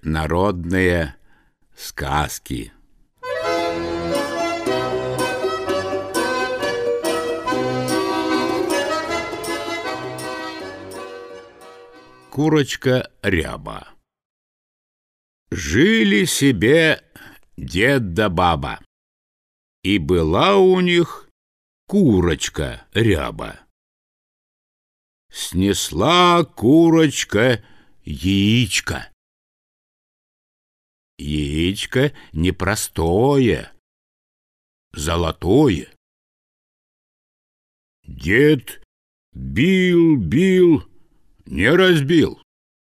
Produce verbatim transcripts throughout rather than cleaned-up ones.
Народные сказки. Курочка Ряба. Жили себе дед да баба, и была у них курочка Ряба. Снесла курочка яичко. Яичко непростое, золотое. Дед бил, бил, не разбил.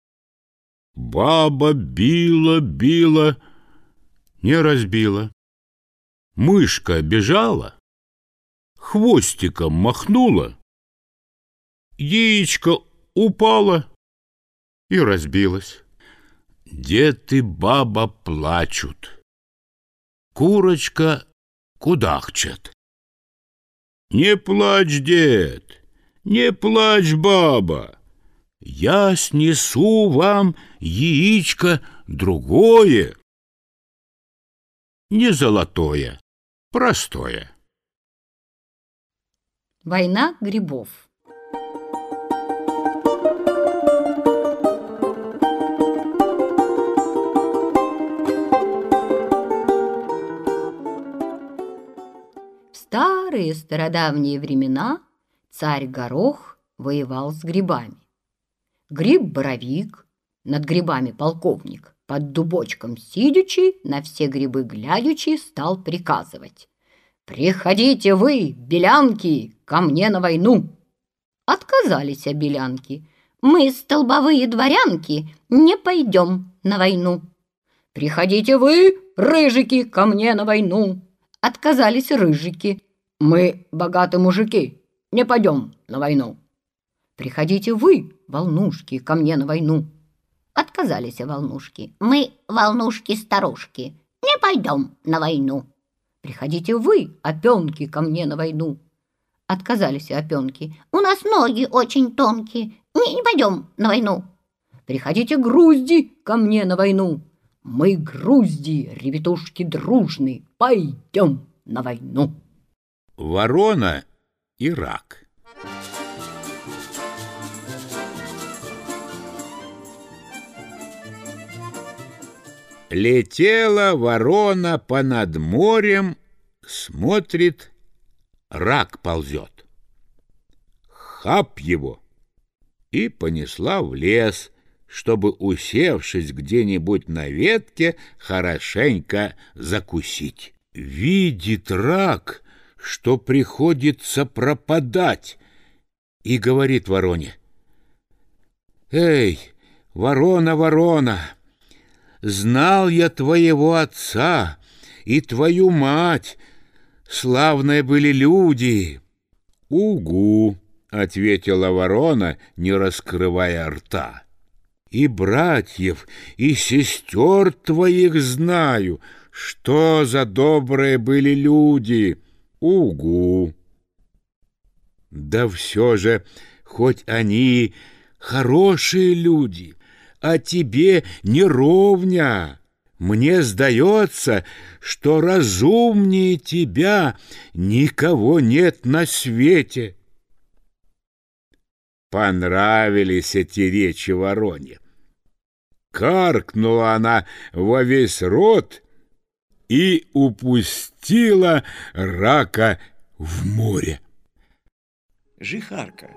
Баба била, била, не разбила. Мышка бежала, хвостиком махнула, яичко упало и разбилось. Дед и баба плачут, курочка кудахчет. Не плачь, дед, не плачь, баба, я снесу вам яичко другое, не золотое, простое. Война грибов. В старые стародавние времена царь Горох воевал с грибами. Гриб-боровик, над грибами полковник, под дубочком сидячи, на все грибы глядячи, стал приказывать: «Приходите вы, белянки, ко мне на войну!» Отказались белянки: «Мы, столбовые дворянки, не пойдем на войну». «Приходите вы, рыжики, ко мне на войну!» Отказались рыжики: «Мы, богатые мужики, не пойдем на войну». «Приходите вы, волнушки, ко мне на войну». Отказались волнушки: «Мы, волнушки-старушки, не пойдем на войну». «Приходите вы, опенки, ко мне на войну». Отказались опенки: «У нас ноги очень тонкие, не, не пойдем на войну». «Приходите, грузди, ко мне на войну». «Мы, грузди, ребятушки дружные, пойдем на войну». Ворона и рак. Летела ворона понад морем, смотрит, рак ползет. Хап его! И понесла в лес, чтобы, усевшись где-нибудь на ветке, хорошенько закусить. Видит рак, что приходится пропадать, и говорит вороне: «Эй, ворона, ворона, знал я твоего отца и твою мать, славные были люди». «Угу», — ответила ворона, не раскрывая рта. «И братьев, и сестер твоих знаю, что за добрые были люди». «Угу». «Да все же, хоть они хорошие люди, а тебе не ровня. Мне сдается, что разумнее тебя никого нет на свете». Понравились эти речи вороне. Каркнула она во весь рот и упустила рака в море. Жихарка.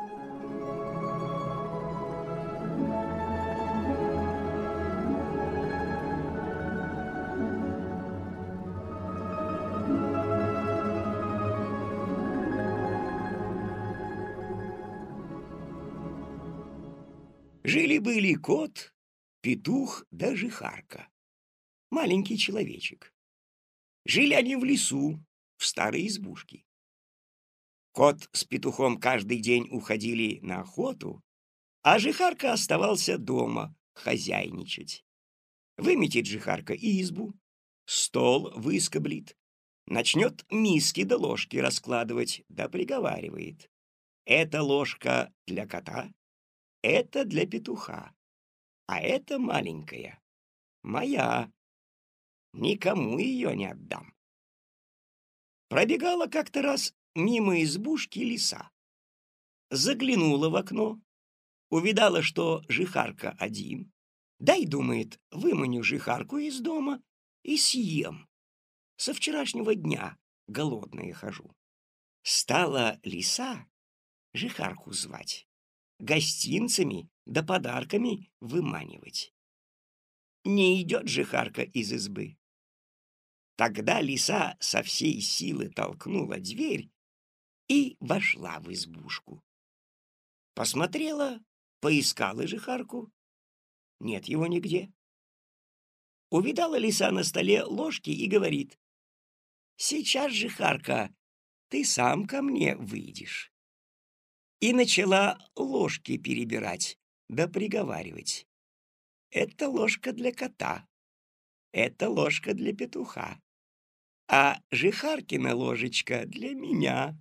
Жили-были кот, петух да жихарка. Маленький человечек. Жили они в лесу, в старой избушке. Кот с петухом каждый день уходили на охоту, а жихарка оставался дома хозяйничать. Выметит жихарка избу, стол выскоблит, начнет миски да ложки раскладывать, да приговаривает: «Эта ложка для кота, это для петуха, а это маленькая моя. Никому ее не отдам. Пробегала как-то раз мимо избушки лиса. Заглянула в окно, увидала, что жихарка один. Дай, думает, выманю жихарку из дома и съем. Со вчерашнего дня голодная хожу. Стала лиса жихарку звать, гостинцами да подарками выманивать. Не идет жихарка из избы. Тогда лиса со всей силы толкнула дверь и вошла в избушку. Посмотрела, поискала жихарку. Нет его нигде. Увидала лиса на столе ложки и говорит: «Сейчас, жихарка, ты сам ко мне выйдешь». И начала ложки перебирать да приговаривать: «Это ложка для кота, это ложка для петуха, а жихаркина ложечка для меня».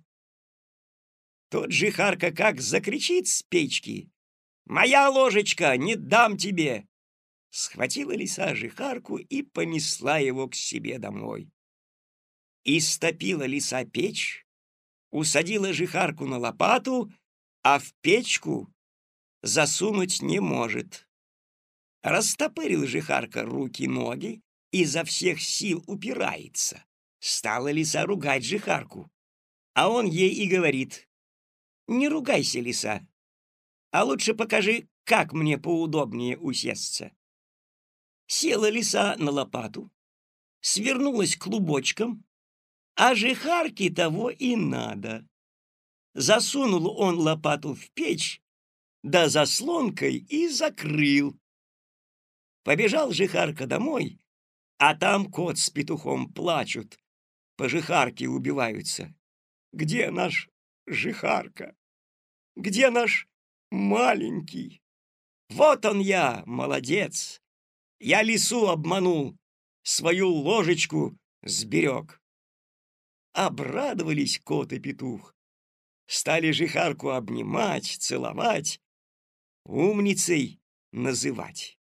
Тот жихарка как закричит с печки: «Моя ложечка, не дам тебе!» Схватила лиса жихарку и понесла его к себе домой. Истопила лиса печь, усадила жихарку на лопату, а в печку засунуть не может. Растопырил жихарка руки-ноги, изо всех сил упирается. Стала лиса ругать жихарку, а он ей и говорит: «Не ругайся, лиса, а лучше покажи, как мне поудобнее усесться». Села лиса на лопату, свернулась клубочком, а жихарке того и надо. Засунул он лопату в печь, да заслонкой и закрыл. Побежал жихарка домой, а там кот с петухом плачут, по жихарке убиваются. Где наш жихарка? Где наш маленький? Вот он я, молодец! Я лису обманул, свою ложечку сберег. Обрадовались кот и петух, стали жихарку обнимать, целовать, умницей называть.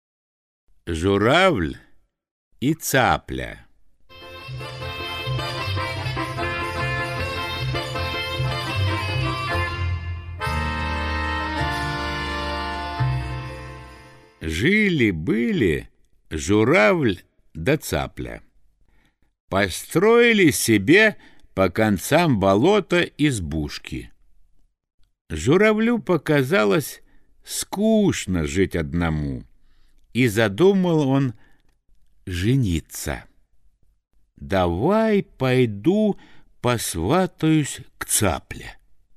Журавль и цапля. Жили-были журавль да цапля. Построили себе по концам болота избушки. Журавлю показалось скучно жить одному, и задумал он жениться. «Давай пойду посватаюсь к цапле».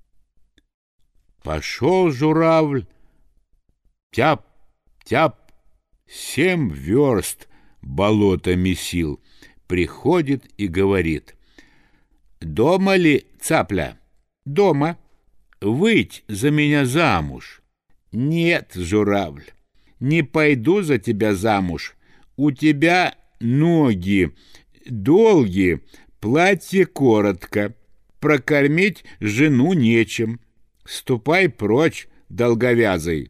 Пошел журавль, тяп, тяп, семь верст болото месил, приходит и говорит: «Дома ли, цапля?» «Дома. Выйдь за меня замуж». «Нет, журавль, не пойду за тебя замуж. У тебя ноги долгие, платье коротко, прокормить жену нечем. Ступай прочь, долговязый».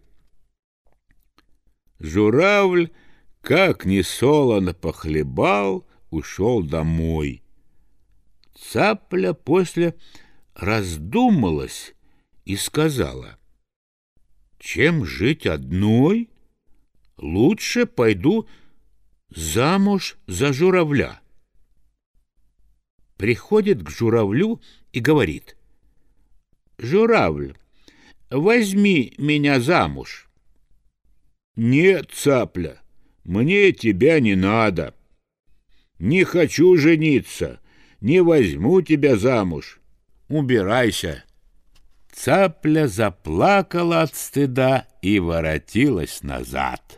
Журавль, как ни солоно похлебал, ушел домой. Цапля после раздумалась и сказала: «Чем жить одной, лучше пойду замуж за журавля». Приходит к журавлю и говорит: «Журавль, возьми меня замуж». «Нет, цапля, мне тебя не надо. Не хочу жениться, не возьму тебя замуж. Убирайся». Цапля заплакала от стыда и воротилась назад.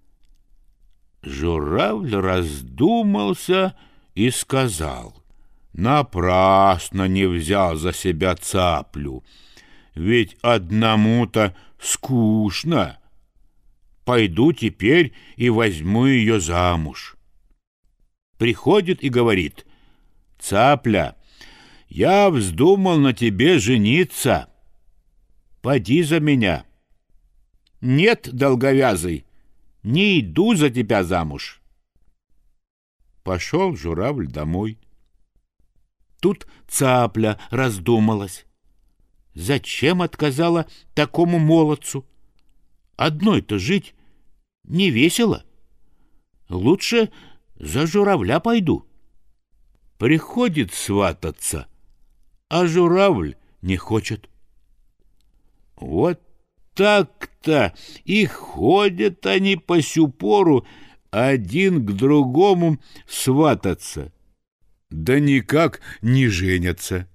Журавль раздумался и сказал: «Напрасно не взял за себя цаплю, ведь одному-то скучно. Пойду теперь и возьму ее замуж». Приходит и говорит: «Цапля, я вздумал на тебе жениться. Поди за меня». «Нет, долговязый, не иду за тебя замуж. Пошел журавль домой. Тут цапля раздумалась. Зачем отказала такому молодцу? Одной-то жить не весело. Лучше за журавля пойду. Приходит свататься, а журавль не хочет. Вот так-то и ходят они по сю пору один к другому свататься, да никак не женятся.